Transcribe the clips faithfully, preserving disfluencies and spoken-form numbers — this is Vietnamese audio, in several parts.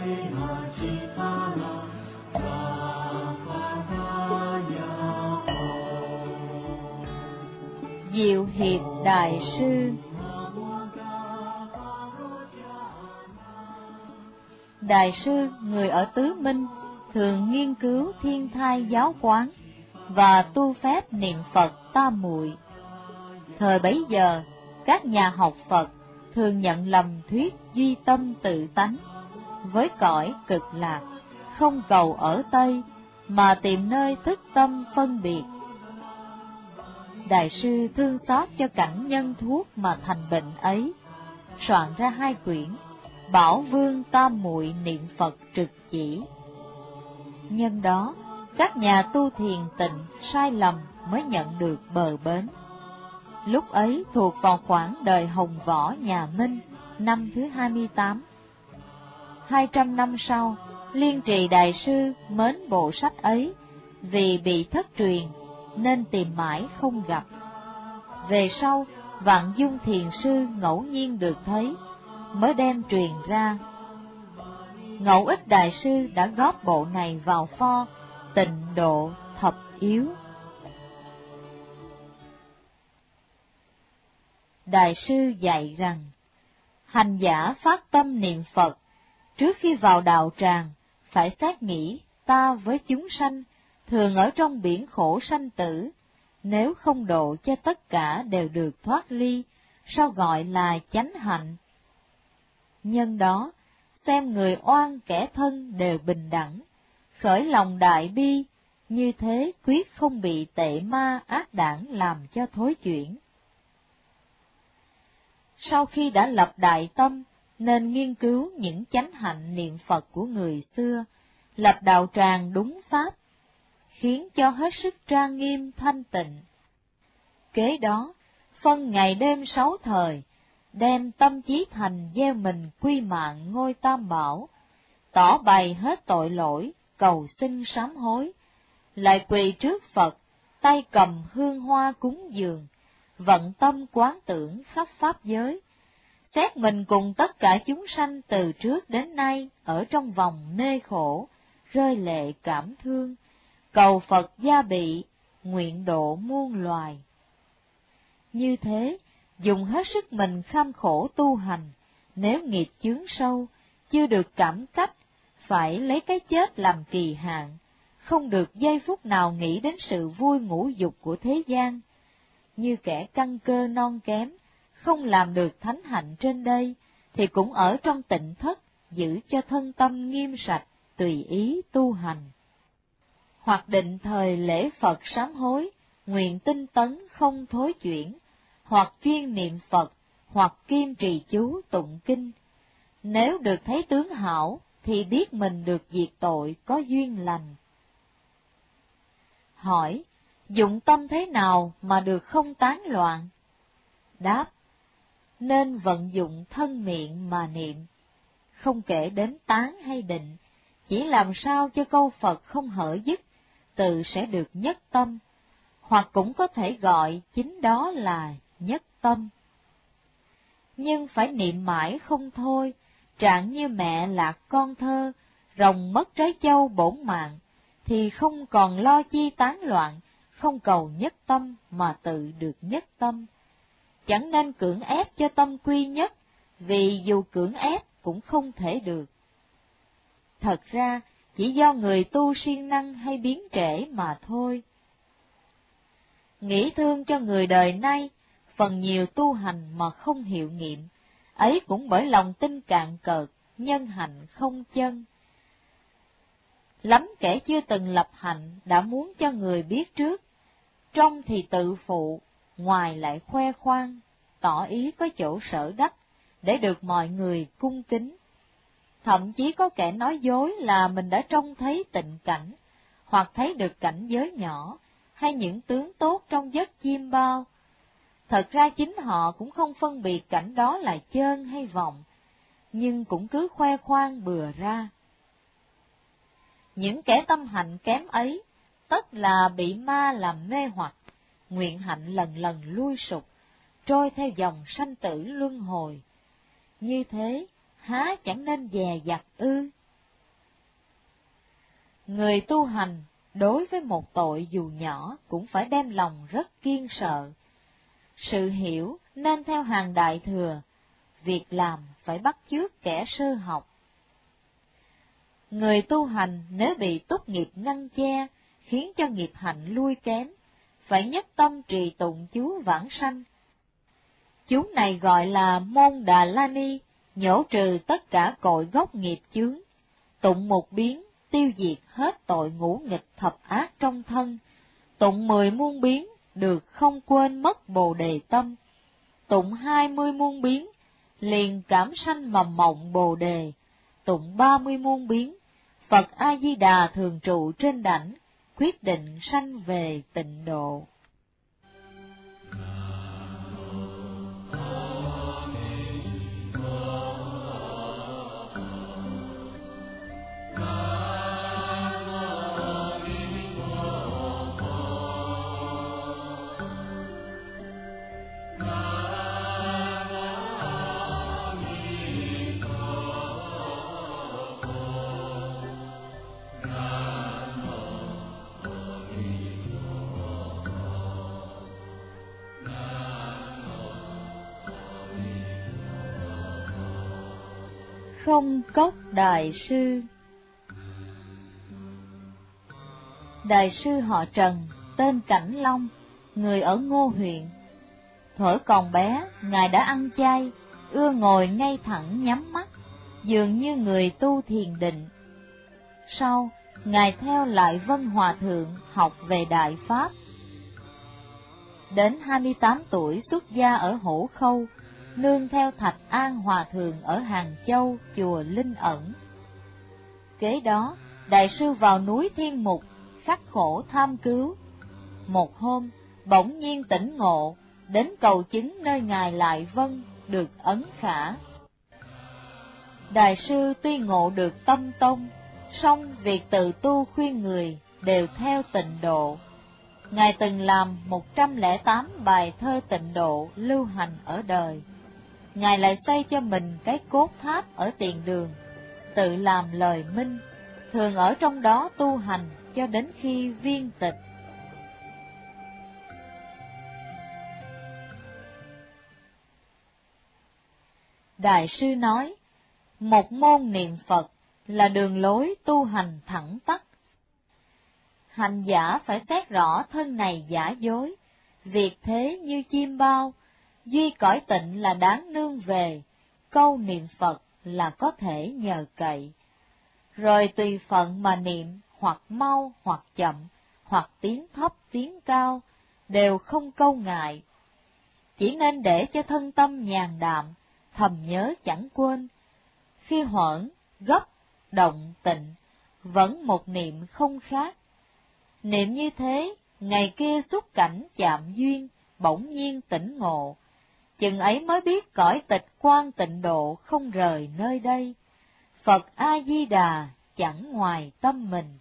Diệu Hiệp Đại Sư. Đại sư, người ở Tứ Minh, thường nghiên cứu thiên thai giáo quán và tu phép niệm Phật tam muội. Thời bấy giờ, các nhà học Phật thường nhận lầm thuyết duy tâm tự tánh với cõi cực lạc, không cầu ở Tây, mà tìm nơi thức tâm phân biệt. Đại sư thương xót cho cảnh nhân thuốc mà thành bệnh ấy, soạn ra hai quyển Bảo Vương Tam Muội Niệm Phật Trực Chỉ. Nhân đó, các nhà tu thiền tịnh sai lầm mới nhận được bờ bến. Lúc ấy thuộc vào khoảng đời Hồng Võ nhà Minh, năm thứ hai mươi tám. Hai trăm năm sau, Liên Trì Đại sư mến bộ sách ấy, vì bị thất truyền nên tìm mãi không gặp. Về sau, Vạn Dung Thiền sư ngẫu nhiên được thấy, mới đem truyền ra. Ngẫu Ích Đại sư đã góp bộ này vào pho Tịnh Độ Thập Yếu. Đại sư dạy rằng, hành giả phát tâm niệm Phật, trước khi vào đạo tràng, phải xét nghĩ ta với chúng sanh, thường ở trong biển khổ sanh tử, nếu không độ cho tất cả đều được thoát ly, sao gọi là chánh hạnh? Nhân đó, xem người oan kẻ thân đều bình đẳng, khởi lòng đại bi, như thế quyết không bị tệ ma ác đảng làm cho thối chuyển. Sau khi đã lập đại tâm, nên nghiên cứu những chánh hạnh niệm Phật của người xưa, lập đạo tràng đúng pháp, khiến cho hết sức trang nghiêm thanh tịnh. Kế đó, phân ngày đêm sáu thời, đem tâm chí thành gieo mình quy mạng ngôi Tam Bảo, tỏ bày hết tội lỗi, cầu xin sám hối, lại quỳ trước Phật, tay cầm hương hoa cúng dường, vận tâm quán tưởng khắp pháp giới, xét mình cùng tất cả chúng sanh từ trước đến nay ở trong vòng mê khổ, rơi lệ cảm thương, cầu Phật gia bị, nguyện độ muôn loài. Như thế, dùng hết sức mình kham khổ tu hành, nếu nghiệp chướng sâu, chưa được cảm cách, phải lấy cái chết làm kỳ hạn, không được giây phút nào nghĩ đến sự vui ngũ dục của thế gian. Như kẻ căn cơ non kém, không làm được thánh hạnh trên đây, thì cũng ở trong tịnh thất, giữ cho thân tâm nghiêm sạch, tùy ý tu hành. Hoặc định thời lễ Phật sám hối, nguyện tinh tấn không thối chuyển, hoặc chuyên niệm Phật, hoặc kiên trì chú tụng kinh. Nếu được thấy tướng hảo, thì biết mình được diệt tội có duyên lành. Hỏi, dụng tâm thế nào mà được không tán loạn? Đáp, nên vận dụng thân miệng mà niệm, không kể đến tán hay định, chỉ làm sao cho câu Phật không hở dứt, tự sẽ được nhất tâm, hoặc cũng có thể gọi chính đó là nhất tâm. Nhưng phải niệm mãi không thôi, trạng như mẹ lạc con thơ, rồng mất trái châu bổn mạng, thì không còn lo chi tán loạn, không cầu nhất tâm mà tự được nhất tâm. Chẳng nên cưỡng ép cho tâm quy nhất, vì dù cưỡng ép cũng không thể được. Thật ra, chỉ do người tu siêng năng hay biến trễ mà thôi. Nghĩ thương cho người đời nay, phần nhiều tu hành mà không hiệu nghiệm, ấy cũng bởi lòng tin cạn cợt, nhân hạnh không chân. Lắm kẻ chưa từng lập hạnh đã muốn cho người biết trước, trong thì tự phụ, ngoài lại khoe khoang, tỏ ý có chỗ sở đắc, để được mọi người cung kính. Thậm chí có kẻ nói dối là mình đã trông thấy tịnh cảnh, hoặc thấy được cảnh giới nhỏ, hay những tướng tốt trong giấc chiêm bao. Thật ra chính họ cũng không phân biệt cảnh đó là chơn hay vọng, nhưng cũng cứ khoe khoang bừa ra. Những kẻ tâm hạnh kém ấy, tất là bị ma làm mê hoặc, nguyện hạnh lần lần lui sụp, trôi theo dòng sanh tử luân hồi. Như thế, há chẳng nên dè dặt ư? Người tu hành đối với một tội dù nhỏ cũng phải đem lòng rất kiêng sợ. Sự hiểu nên theo hàng đại thừa, việc làm phải bắt chước kẻ sơ học. Người tu hành nếu bị túc nghiệp ngăn che, khiến cho nghiệp hạnh lui kém, phải nhất tâm trì tụng chú vãng sanh. Chú này gọi là môn Đà La Ni, nhổ trừ tất cả cội gốc nghiệp chướng, tụng một biến, tiêu diệt hết tội ngũ nghịch thập ác trong thân, tụng mười muôn biến, được không quên mất bồ đề tâm, tụng hai mươi muôn biến, liền cảm sanh mầm mộng bồ đề, tụng ba mươi muôn biến, Phật A-di-đà thường trụ trên đảnh, quyết định sanh về tịnh độ. Không Cốc Đại Sư. Đại sư họ Trần, tên Cảnh Long, người ở Ngô huyện. Thuở còn bé, Ngài đã ăn chay, ưa ngồi ngay thẳng nhắm mắt, dường như người tu thiền định. Sau, Ngài theo Lại Vân Hòa Thượng học về Đại Pháp. Đến hai mươi tám tuổi xuất gia ở Hổ Khâu, nương theo Thạch An Hòa Thượng ở Hàng Châu, chùa Linh Ẩn. Kế đó, Đại sư vào núi Thiên Mục, khắc khổ tham cứu. Một hôm, bỗng nhiên tỉnh ngộ, đến cầu chứng nơi Ngài Lại Vân, được ấn khả. Đại sư tuy ngộ được tâm tông, song việc tự tu khuyên người đều theo tịnh độ. Ngài từng làm một trăm lẻ tám bài thơ tịnh độ lưu hành ở đời. Ngài lại xây cho mình cái cốt tháp ở tiền đường, tự làm lời minh, thường ở trong đó tu hành cho đến khi viên tịch. Đại sư nói, một môn niệm Phật là đường lối tu hành thẳng tắp. Hành giả phải xét rõ thân này giả dối, việc thế như chim bao, duy cõi tịnh là đáng nương về, câu niệm Phật là có thể nhờ cậy. Rồi tùy phận mà niệm, hoặc mau hoặc chậm, hoặc tiếng thấp tiếng cao, đều không câu ngại. Chỉ nên để cho thân tâm nhàn đạm, thầm nhớ chẳng quên. Khi hoảng, gấp, động, tịnh, vẫn một niệm không khác. Niệm như thế, ngày kia xuất cảnh chạm duyên, bỗng nhiên tỉnh ngộ. Chừng ấy mới biết cõi tịch quan tịnh độ không rời nơi đây. Phật A-di-đà chẳng ngoài tâm mình.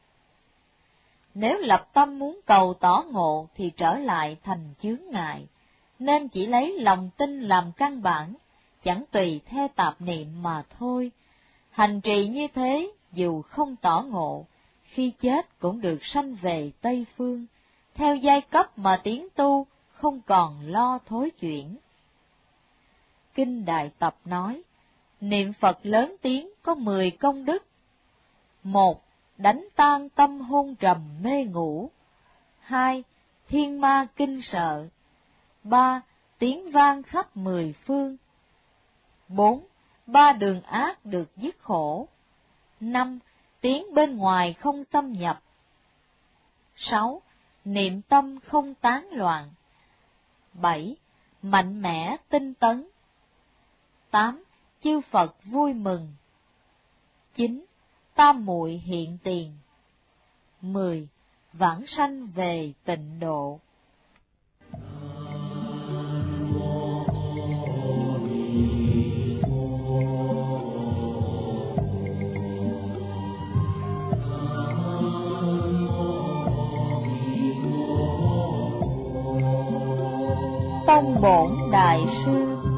Nếu lập tâm muốn cầu tỏ ngộ thì trở lại thành chướng ngại, nên chỉ lấy lòng tin làm căn bản, chẳng tùy theo tạp niệm mà thôi. Hành trì như thế, dù không tỏ ngộ, khi chết cũng được sanh về Tây Phương, theo giai cấp mà tiến tu, không còn lo thối chuyển. Kinh Đại Tập nói, niệm Phật lớn tiếng có mười công đức. Một, đánh tan tâm hôn trầm mê ngủ. Hai, thiên ma kinh sợ. Ba, tiếng vang khắp mười phương. Bốn, ba đường ác được dứt khổ. Năm, tiếng bên ngoài không xâm nhập. Sáu, niệm tâm không tán loạn. Bảy, mạnh mẽ tinh tấn. Tám, chư Phật vui mừng. Chín, tam muội hiện tiền. Mười, vãng sanh về tịnh độ. Tông Bổn Đại Sư.